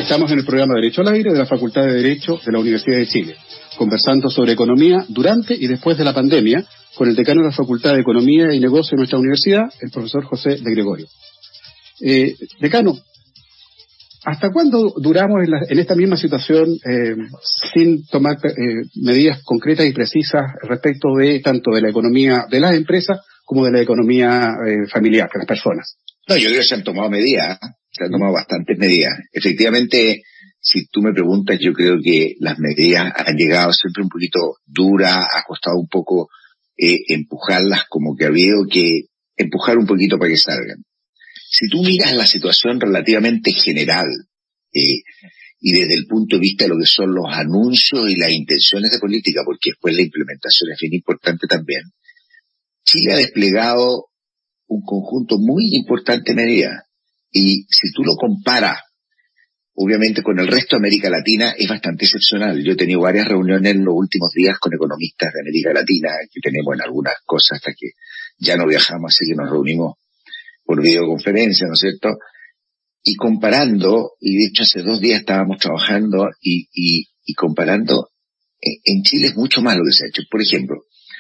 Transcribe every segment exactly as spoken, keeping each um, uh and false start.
Estamos en el programa Derecho al Aire de la Facultad de Derecho de la Universidad de Chile, conversando sobre economía durante y después de la pandemia con el decano de la Facultad de Economía y Negocio de nuestra universidad, el profesor José de Gregorio. Eh, decano, ¿hasta cuándo duramos en, la, en esta misma situación eh, sin tomar eh, medidas concretas y precisas respecto de tanto de la economía de las empresas como de la economía eh, familiar de las personas? No, yo creo que se han tomado medidas, ¿eh? se han tomado bastantes medidas. Efectivamente, si tú me preguntas, yo creo que las medidas han llegado siempre un poquito duras, ha costado un poco eh, empujarlas, como que ha habido que empujar un poquito para que salgan. Si tú miras la situación relativamente general, eh, y desde el punto de vista de lo que son los anuncios y las intenciones de política, porque después la implementación es bien importante también, Chile ha desplegado un conjunto muy importante de medidas. Y si tú lo comparas, obviamente, con el resto de América Latina, es bastante excepcional. Yo he tenido varias reuniones en los últimos días con economistas de América Latina, que tenemos en algunas cosas hasta que ya no viajamos, así que nos reunimos por videoconferencia, ¿no es cierto? Y comparando, y de hecho hace dos días estábamos trabajando y, y, y comparando, en, en Chile es mucho más lo que se ha hecho. Por ejemplo,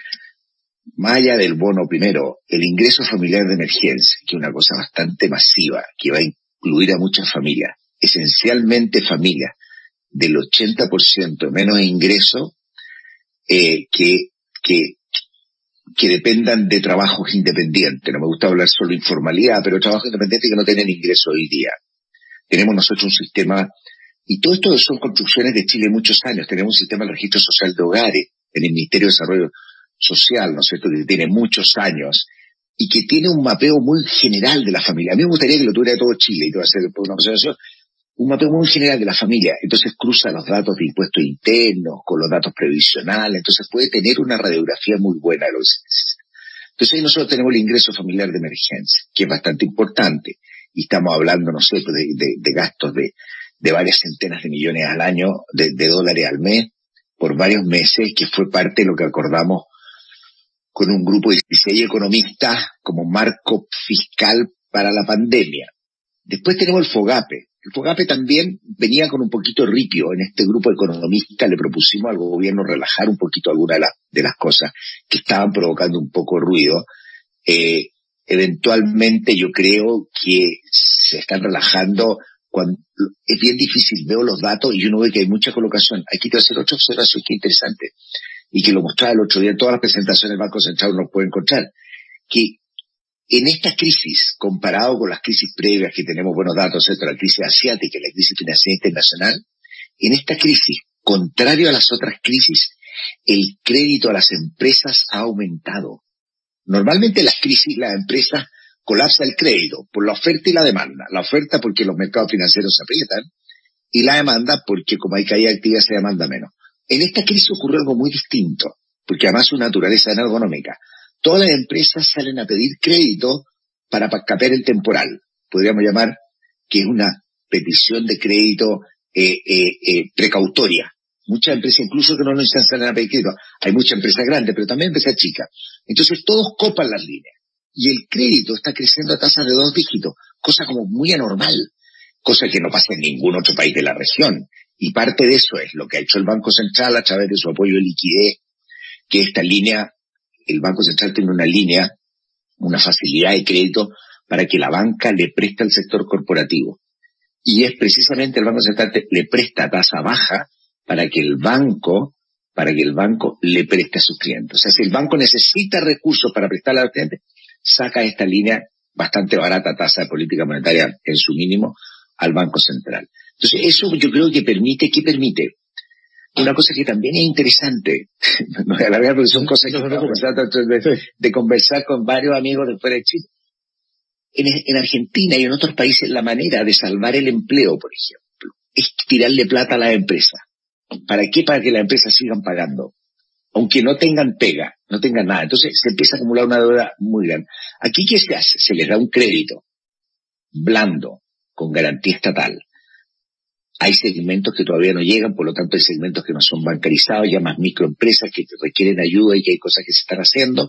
más allá del bono primero, el ingreso familiar de emergencia, que es una cosa bastante masiva, que va a incluir a muchas familias, esencialmente familias del ochenta por ciento menos ingreso, eh, que, que, que dependan de trabajos independientes. No me gusta hablar solo de informalidad, pero trabajos independientes que no tienen ingreso hoy día. Tenemos nosotros un sistema, y todo esto son construcciones de Chile de muchos años. Tenemos un sistema de registro social de hogares en el Ministerio de Desarrollo Social, ¿no es cierto?, que tiene muchos años y que tiene un mapeo muy general de la familia. A mí me gustaría que lo tuviera todo Chile, y te voy a hacer una observación, un mapeo muy general de la familia. Entonces cruza los datos de impuestos internos con los datos previsionales, entonces puede tener una radiografía muy buena de los ingresos. Entonces ahí nosotros tenemos el ingreso familiar de emergencia, que es bastante importante, y estamos hablando, no sé, de, de, de gastos de, de varias centenas de millones al año, de, de dólares al mes, por varios meses, que fue parte de lo que acordamos con un grupo de dieciséis economistas como marco fiscal para la pandemia. Después tenemos el FOGAPE. El FOGAPE también venía con un poquito ripio. En este grupo de economistas le propusimos al gobierno relajar un poquito algunas de, la, de las cosas que estaban provocando un poco ruido. Eh, eventualmente yo creo que se están relajando. Cuando, es bien difícil, veo los datos y uno ve que hay mucha colocación. Aquí te voy a hacer otra observación que es interesante, y que lo mostraba el otro día en todas las presentaciones del Banco Central, uno puede encontrar, que en esta crisis, comparado con las crisis previas que tenemos buenos datos, ¿cierto?, la crisis asiática y la crisis financiera internacional, en esta crisis, contrario a las otras crisis, el crédito a las empresas ha aumentado. Normalmente en las crisis las empresas colapsa el crédito por la oferta y la demanda. La oferta porque los mercados financieros se aprietan, y la demanda porque como hay caída de actividad se demanda menos. En esta crisis ocurrió algo muy distinto, porque además su naturaleza es ergonómica. Todas las empresas salen a pedir crédito para capear el temporal. Podríamos llamar que es una petición de crédito eh, eh, eh, precautoria. Muchas empresas incluso que no necesitan salir a pedir crédito. Hay muchas empresas grandes, pero también empresas chicas. Entonces todos copan las líneas. Y el crédito está creciendo a tasas de dos dígitos, cosa como muy anormal, cosa que no pasa en ningún otro país de la región. Y parte de eso es lo que ha hecho el Banco Central a través de su apoyo de liquidez, que esta línea, el Banco Central tiene una línea, una facilidad de crédito para que la banca le preste al sector corporativo. Y es precisamente el Banco Central te, le presta a tasa baja para que el banco, para que el banco le preste a sus clientes. O sea, si el banco necesita recursos para prestarle a los clientes, saca esta línea bastante barata, tasa de política monetaria en su mínimo, al Banco Central. Entonces, eso yo creo que permite, ¿qué permite? Una cosa que también es interesante, no voy a alargar porque son cosas que estamos tratando de, de conversar con varios amigos de fuera de Chile. En, en Argentina y en otros países la manera de salvar el empleo, por ejemplo, es tirarle plata a las empresas. ¿Para qué? Para que las empresas sigan pagando, aunque no tengan pega, no tengan nada. Entonces se empieza a acumular una deuda muy grande. Aquí, ¿qué se hace? Se les da un crédito blando, con garantía estatal. Hay segmentos que todavía no llegan, por lo tanto hay segmentos que no son bancarizados, ya más microempresas que requieren ayuda y que hay cosas que se están haciendo.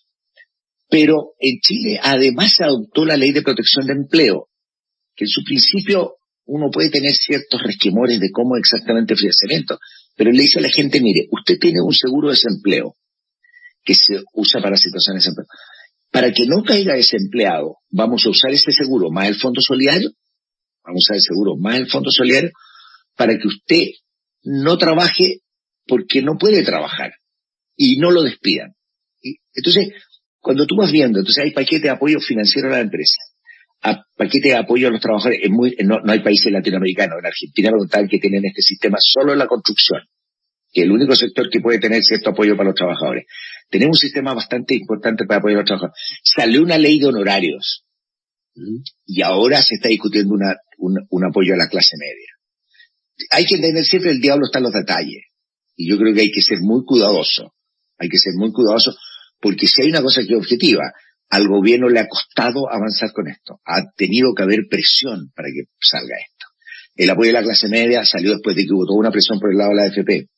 Pero en Chile además se adoptó la Ley de Protección de Empleo, que en su principio uno puede tener ciertos resquemores de cómo exactamente el financiamiento, pero le dice a la gente, mire, usted tiene un seguro de desempleo que se usa para situaciones de desempleo. Para que no caiga desempleado, vamos a usar este seguro más el fondo solidario, vamos a usar el seguro más el fondo solidario, para que usted no trabaje porque no puede trabajar y no lo despidan. Y, entonces, cuando tú vas viendo, entonces hay paquete de apoyo financiero a la empresa, a paquete de apoyo a los trabajadores, es muy, no, no hay países latinoamericanos, en Argentina preguntaban que tienen este sistema solo en la construcción, que es el único sector que puede tener cierto apoyo para los trabajadores. Tenemos un sistema bastante importante para apoyar a los trabajadores. Salió una ley de honorarios, ¿Mm? y ahora se está discutiendo una, un, un apoyo a la clase media. Hay que entender siempre el diablo está en los detalles, y yo creo que hay que ser muy cuidadoso, hay que ser muy cuidadoso, porque si hay una cosa que es objetiva, al gobierno le ha costado avanzar con esto, ha tenido que haber presión para que salga esto. El apoyo a la clase media salió después de que hubo toda una presión por el lado de la A F P.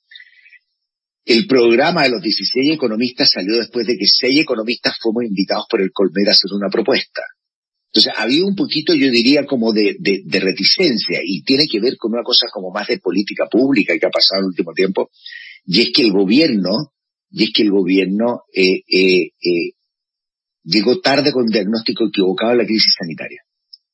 El programa de los dieciséis economistas salió después de que seis economistas fuimos invitados por el Colmer a hacer una propuesta. Entonces, había un poquito, yo diría, como de, de, de reticencia, y tiene que ver con una cosa como más de política pública que ha pasado en el último tiempo, y es que el gobierno, y es que el gobierno eh, eh, eh, llegó tarde con diagnóstico equivocado a la crisis sanitaria.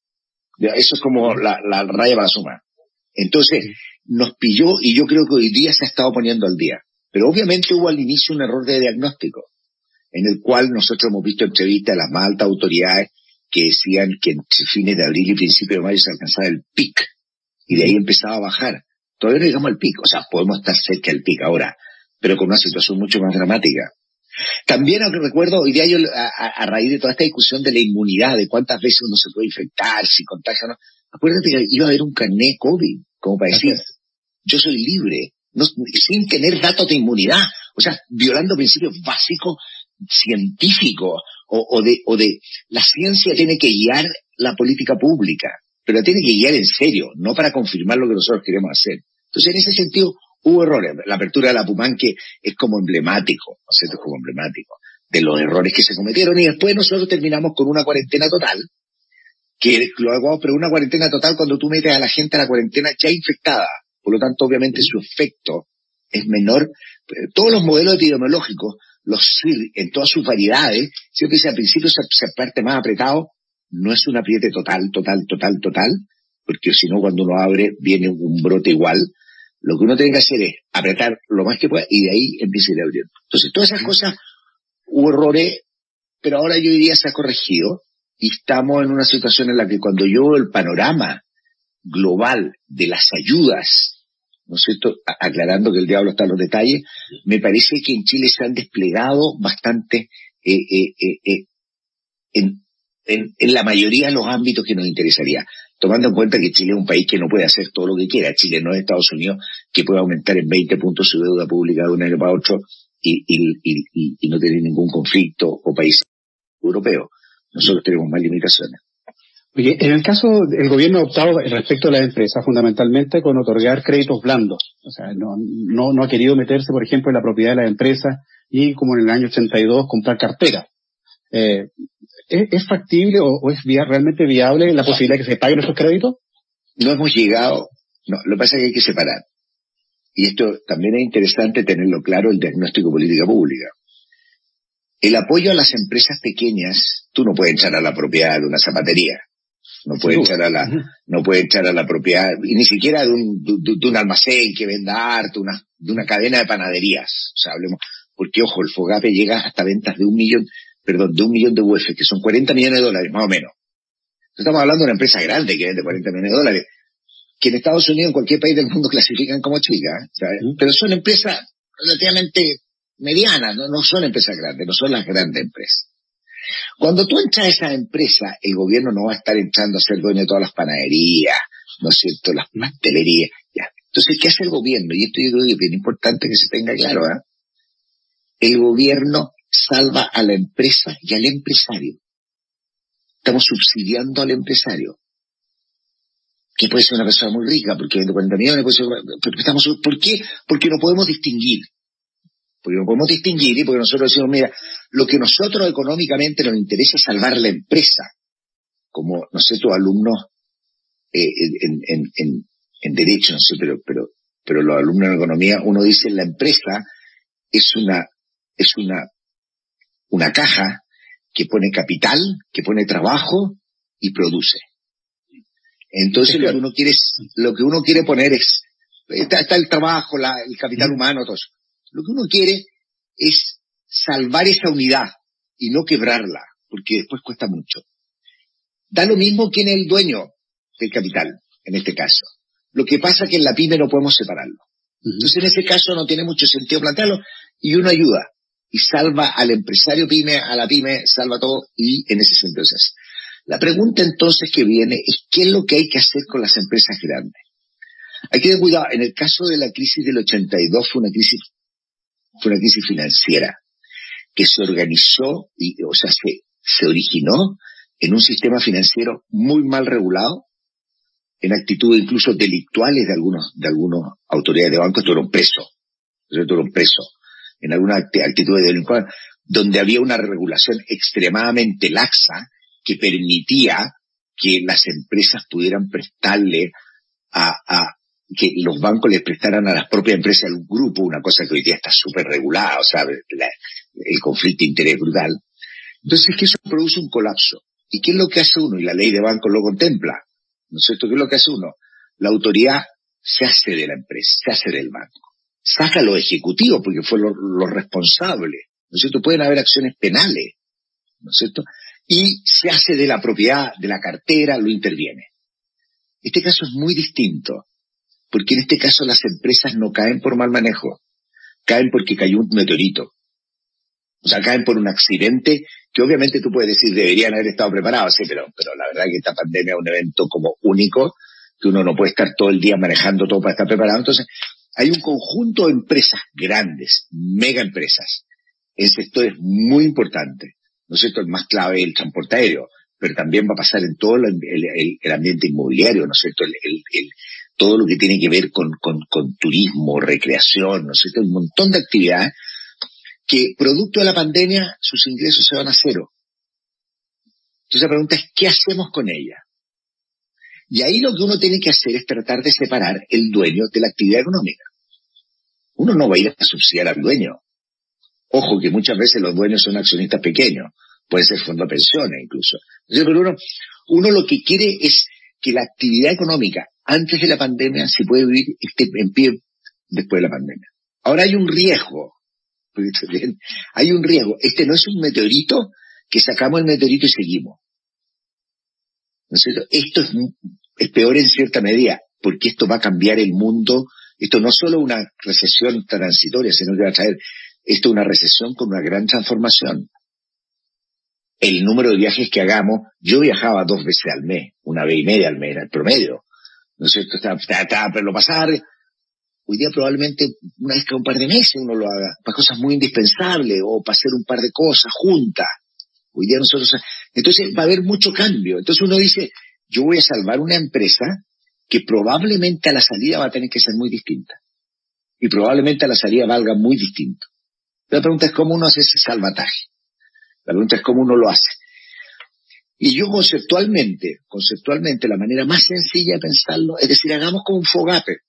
Eso es como la, la raya para sumar. Entonces, nos pilló, y yo creo que hoy día se ha estado poniendo al día. Pero obviamente hubo al inicio un error de diagnóstico, en el cual nosotros hemos visto entrevistas a las más altas autoridades que decían que entre fines de abril y principios de mayo se alcanzaba el pic, y de ahí empezaba a bajar. Todavía no llegamos al pic, o sea, podemos estar cerca del pic ahora, pero con una situación mucho más dramática. También recuerdo, hoy día yo, a, a raíz de toda esta discusión de la inmunidad, de cuántas veces uno se puede infectar, si contagia o no, acuérdate que iba a haber un carnet COVID, como para decir, yo soy libre, no, sin tener datos de inmunidad, o sea, violando principios básicos científicos, o, o de, o de, la ciencia tiene que guiar la política pública, pero la tiene que guiar en serio, no para confirmar lo que nosotros queremos hacer. Entonces, en ese sentido, hubo errores. La apertura de la Puman, que es como emblemático, ¿no es cierto? Es como emblemático de los errores que se cometieron, y después nosotros terminamos con una cuarentena total, que luego, pero una cuarentena total cuando tú metes a la gente a la cuarentena ya infectada, por lo tanto, obviamente, su efecto es menor. Todos los modelos epidemiológicos, los C I R, en todas sus variedades, siempre dice al principio se, se parte más apretado, no es un apriete total, total, total, total, porque si no, cuando uno abre, viene un brote igual. Lo que uno tiene que hacer es apretar lo más que pueda, y de ahí empieza a ir abriendo. Entonces, todas esas cosas, hubo errores, pero ahora yo diría se ha corregido, y estamos en una situación en la que cuando yo veo el panorama global de las ayudas, ¿no es cierto?, aclarando que el diablo está en los detalles, me parece que en Chile se han desplegado bastante eh, eh, eh, eh, en, en, en la mayoría de los ámbitos que nos interesaría, tomando en cuenta que Chile es un país que no puede hacer todo lo que quiera. Chile no es Estados Unidos, que puede aumentar en veinte puntos su deuda pública de un año para otro y, y, y, y, y no tener ningún conflicto, o país europeo. Nosotros tenemos más limitaciones. Oye, en el caso, el gobierno ha optado respecto a las empresas fundamentalmente con otorgar créditos blandos. O sea, no, no, no ha querido meterse, por ejemplo, en la propiedad de las empresas y, como en el año ochenta y dos, comprar carteras. Eh, ¿es, ¿Es factible o, o es via, realmente viable la posibilidad de que se paguen esos créditos? No hemos llegado, no, lo que pasa es que hay que separar. Y esto también es interesante tenerlo claro, el diagnóstico de política pública. El apoyo a las empresas pequeñas, tú no puedes echar a la propiedad de una zapatería. No puede echar a la, no puede echar a la propiedad, y ni siquiera de un, de, de un almacén que venda arte, una, de una cadena de panaderías. O sea, hablemos, porque ojo, el FOGAPE llega hasta ventas de un millón, perdón, de un millón de U F, que son cuarenta millones de dólares, más o menos. Estamos hablando de una empresa grande que vende cuarenta millones de dólares, que en Estados Unidos, en cualquier país del mundo clasifican como chicas, ¿sabes? ¿Mm? Pero son empresas relativamente medianas, ¿no? No son empresas grandes, no son las grandes empresas. Cuando tú entras a esa empresa, el gobierno no va a estar entrando a ser dueño de todas las panaderías, ¿no es cierto?, las pastelerías, ya. Entonces, ¿qué hace el gobierno? Y esto yo creo que es bien importante que se tenga claro, ¿eh? El gobierno salva a la empresa y al empresario. Estamos subsidiando al empresario, que puede ser una persona muy rica, porque vende cuarenta millones, puede ser, pero estamos, ¿por qué? Porque no podemos distinguir. Porque no podemos distinguir y porque nosotros decimos, mira, lo que nosotros económicamente nos interesa es salvar la empresa. Como, no sé, tus alumnos eh, en, en, en, en derecho, no sé, pero, pero, pero los alumnos de economía, uno dice la empresa es una, es una, una caja que pone capital, que pone trabajo y produce. Entonces lo que uno quiere es, lo que uno quiere poner es, está, está el trabajo, la, el capital humano, todo eso. Lo que uno quiere es salvar esa unidad y no quebrarla, porque después cuesta mucho. Da lo mismo quién es el dueño del capital, en este caso. Lo que pasa es que en la pyme no podemos separarlo. Entonces en ese caso no tiene mucho sentido plantearlo y uno ayuda y salva al empresario pyme, a la pyme, salva todo y en ese sentido se hace. La pregunta entonces que viene es ¿qué es lo que hay que hacer con las empresas grandes? Hay que tener cuidado. En el caso de la crisis del ochenta y dos fue una crisis, fue una crisis financiera que se organizó y, o sea, se, se originó en un sistema financiero muy mal regulado, en actitudes incluso delictuales de algunos, de algunos autoridades de banco, estuvieron presos, estuvieron presos, en algunas actitudes delincuentes, donde había una regulación extremadamente laxa que permitía que las empresas pudieran prestarle a, a, que los bancos les prestaran a las propias empresas un grupo, una cosa que hoy día está súper regulada, o sea, la, el conflicto de interés brutal. Entonces, que eso produce un colapso. ¿Y qué es lo que hace uno? Y la ley de bancos lo contempla, ¿no es cierto? ¿Qué es lo que hace uno? La autoridad se hace de la empresa, se hace del banco. Saca a los ejecutivos, porque fue lo, lo responsable, ¿no es cierto? Pueden haber acciones penales, ¿no es cierto? Y se hace de la propiedad, de la cartera, lo interviene. Este caso es muy distinto, porque en este caso las empresas no caen por mal manejo, caen porque cayó un meteorito. O sea, caen por un accidente que obviamente tú puedes decir deberían haber estado preparados, sí, pero, pero la verdad es que esta pandemia es un evento como único, que uno no puede estar todo el día manejando todo para estar preparado. Entonces, hay un conjunto de empresas grandes, mega empresas, en sectores muy importantes. ¿No es cierto? El más clave es el transporte aéreo, pero también va a pasar en todo el, el, el ambiente inmobiliario, ¿no es cierto? El, el, el, todo lo que tiene que ver con, con, con turismo, recreación, ¿no es cierto? Un montón de actividades que, producto de la pandemia, sus ingresos se van a cero. Entonces la pregunta es, ¿qué hacemos con ella? Y ahí lo que uno tiene que hacer es tratar de separar el dueño de la actividad económica. Uno no va a ir a subsidiar al dueño. Ojo que muchas veces los dueños son accionistas pequeños, puede ser fondo de pensiones incluso. Entonces, pero uno, uno lo que quiere es que la actividad económica antes de la pandemia se puede vivir esté en pie después de la pandemia. Ahora hay un riesgo, hay un riesgo. Este no es un meteorito que sacamos el meteorito y seguimos. ¿No es cierto? Esto es, es peor en cierta medida, porque esto va a cambiar el mundo. Esto no es solo una recesión transitoria, sino que va a traer esto una recesión con una gran transformación. El número de viajes que hagamos, yo viajaba dos veces al mes, una vez y media al mes, era el promedio. ¿No es cierto? Estaba, estaba, estaba pero lo pasar. Hoy día probablemente una vez cada un par de meses uno lo haga, para cosas muy indispensables, o para hacer un par de cosas juntas. Hoy día nosotros, entonces va a haber mucho cambio. Entonces uno dice, yo voy a salvar una empresa que probablemente a la salida va a tener que ser muy distinta. Y probablemente a la salida valga muy distinto. La pregunta es cómo uno hace ese salvataje. La pregunta es cómo uno lo hace. Y yo conceptualmente, conceptualmente, la manera más sencilla de pensarlo, es decir, hagamos como un FOGAPE.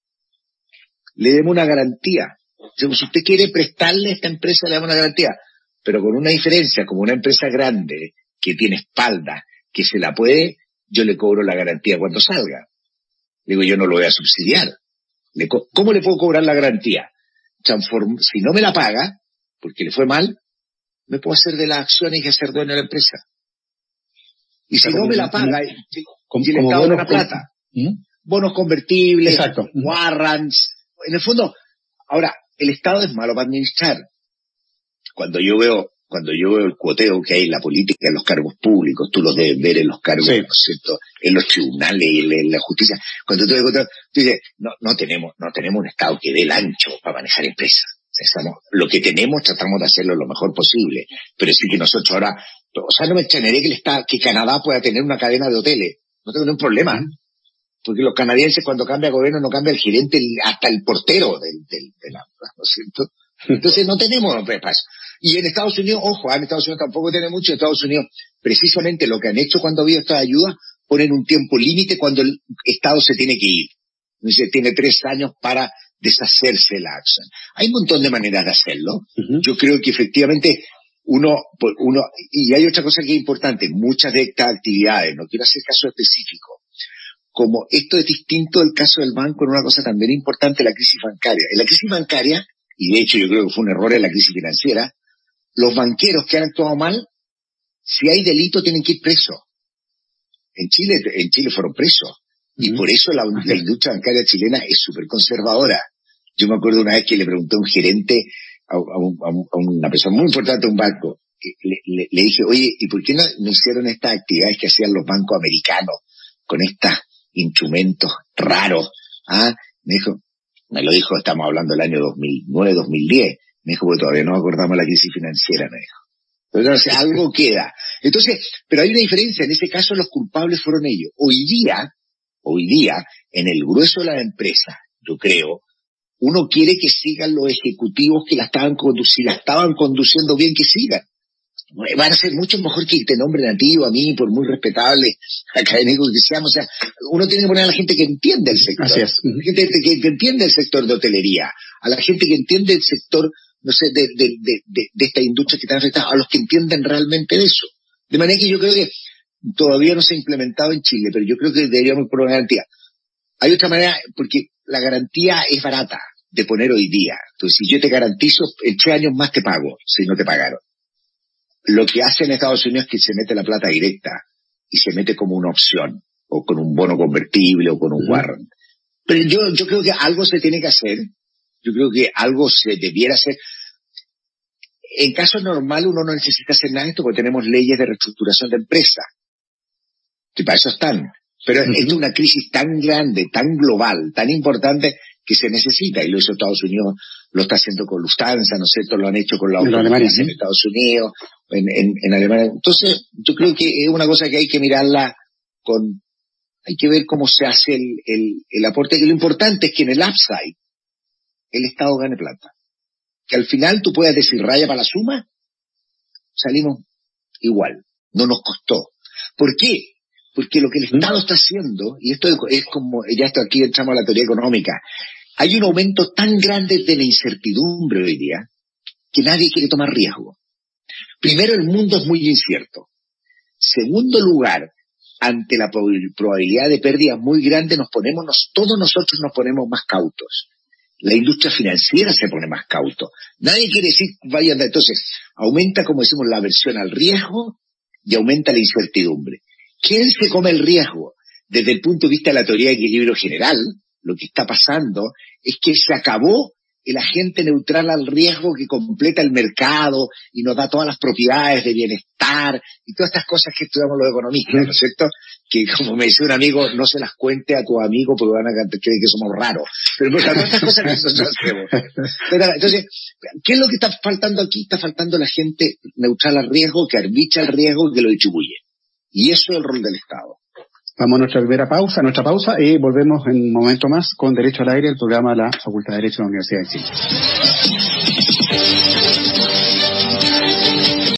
Le demos una garantía. Si usted quiere prestarle a esta empresa, le damos una garantía. Pero con una diferencia, como una empresa grande, que tiene espalda, que se la puede, yo le cobro la garantía cuando salga. Le digo, yo no lo voy a subsidiar. Le co- ¿Cómo le puedo cobrar la garantía? Transform- si no me la paga, porque le fue mal, me puedo hacer de las acciones y hacer dueño de la empresa. Y si no me la paga, y el Estado gana plata. ¿Mm? Bonos convertibles, exacto, warrants. En el fondo, ahora, el Estado es malo para administrar. Cuando yo veo, cuando yo veo el cuoteo que hay en la política, en los cargos públicos, tú los debes ver en los cargos, sí, ¿no es cierto?, en los tribunales, en, en la justicia. Cuando tú ves cuoteo, tú dices, no, no tenemos, no tenemos un Estado que dé el ancho para manejar empresas. O sea, estamos, lo que tenemos tratamos de hacerlo lo mejor posible. Pero sí que nosotros ahora, o sea, no me extrañaría que el Estado, que Canadá pueda tener una cadena de hoteles. No tengo ningún problema. ¿Mm? Porque los canadienses cuando cambia gobierno no cambia el gerente, el, hasta el portero del, del, de la, ¿no es cierto? Entonces no tenemos espacio. Y en Estados Unidos, ojo, en Estados Unidos tampoco tiene mucho. En Estados Unidos, precisamente lo que han hecho cuando ha habido esta ayuda, ponen un tiempo límite cuando el Estado se tiene que ir. Entonces tiene tres años para deshacerse de la acción. Hay un montón de maneras de hacerlo. Uh-huh. Yo creo que efectivamente uno, uno, y hay otra cosa que es importante, muchas de estas actividades, no quiero hacer caso específico, como esto es distinto del caso del banco en una cosa también importante, la crisis bancaria. En la crisis bancaria, y de hecho yo creo que fue un error en la crisis financiera, los banqueros que han actuado mal, si hay delito tienen que ir presos. En Chile, en Chile fueron presos. Y por eso la, la industria bancaria chilena es súper conservadora. Yo me acuerdo una vez que le pregunté a un gerente, a, a, un, a una persona muy importante de un banco, le, le, le dije, oye, ¿y por qué no, no hicieron estas actividades que hacían los bancos americanos con estos instrumentos raros? Ah, me dijo, me lo dijo, estamos hablando del año dos mil nueve, dos mil diez. Me dijo, porque todavía no acordamos la crisis financiera, me dijo. Entonces, algo queda. Entonces, pero hay una diferencia. En ese caso, los culpables fueron ellos. Hoy día, hoy día, en el grueso de la empresa, yo creo, uno quiere que sigan los ejecutivos que la estaban conduciendo, la estaban conduciendo bien, que sigan. Van a ser mucho mejor que te nombren a ti o a mí, por muy respetable académicos que seamos. O sea, uno tiene que poner a la gente que entiende el sector. Así es. Gente que, que entiende el sector de hotelería, a la gente que entiende el sector, no sé, de, de, de, de, de esta industria que está afectada, a los que entienden realmente de eso. De manera que yo creo que todavía no se ha implementado en Chile, pero yo creo que deberíamos poner una garantía. Hay otra manera, porque la garantía es barata de poner hoy día. Entonces, si yo te garantizo, en tres años más te pago, si no te pagaron. Lo que hace en Estados Unidos es que se mete la plata directa y se mete como una opción, o con un bono convertible o con un warrant. Pero yo, yo creo que algo se tiene que hacer. Yo creo que algo se debiera hacer. En caso normal uno no necesita hacer nada de esto porque tenemos leyes de reestructuración de empresas. Y para eso están. Pero uh-huh. Esto es una crisis tan grande, tan global, tan importante que se necesita. Y lo hizo Estados Unidos, lo está haciendo con Lufthansa, ¿no es cierto? Lo han hecho con la Alemania en Estados Unidos, en, en, en Alemania. Entonces, yo creo que es una cosa que hay que mirarla con... Hay que ver cómo se hace el, el, el aporte. Que lo importante es que en el upside el Estado gane plata. Que al final tú puedas decir raya para la suma, salimos igual. No nos costó. ¿Por qué? Porque lo que el Estado está haciendo, y esto es como, ya esto aquí entramos a la teoría económica, hay un aumento tan grande de la incertidumbre hoy día que nadie quiere tomar riesgo. Primero, el mundo es muy incierto. Segundo lugar, ante la probabilidad de pérdidas muy grandes, nos ponemos, nos, todos nosotros nos ponemos más cautos. La industria financiera se pone más cauto. Nadie quiere decir, vayan, entonces, aumenta, como decimos, la aversión al riesgo y aumenta la incertidumbre. ¿Quién se come el riesgo? Desde el punto de vista de la teoría de equilibrio general, lo que está pasando es que se acabó el agente neutral al riesgo que completa el mercado y nos da todas las propiedades de bienestar y todas estas cosas que estudiamos los economistas, ¿no es cierto? Que, como me decía un amigo, no se las cuente a tu amigo porque van a creer que somos raros. Pero pues, todas estas cosas que nosotros hacemos. Entonces, ¿qué es lo que está faltando aquí? Está faltando la gente neutral al riesgo, que arbitra el riesgo y que lo distribuye. Y eso es el rol del Estado. Vamos a nuestra primera pausa, nuestra pausa, y volvemos en un momento más con Derecho al Aire, el programa de la Facultad de Derecho de la Universidad de Chile.